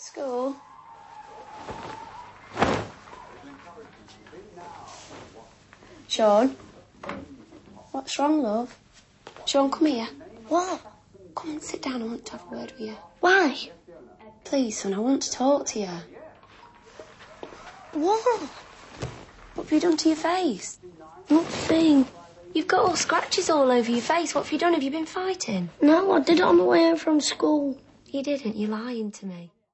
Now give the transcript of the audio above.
at school? Sean? What's wrong, love? Sean, come here. What? Come and sit down. I want to have a word with you. Why? Please, son, I want to talk to you. What? What have you done to your face? Nothing. You've got all scratches all over your face. What have you done? Have you been fighting? No, I did it on the way home from school. You didn't. You're lying to me.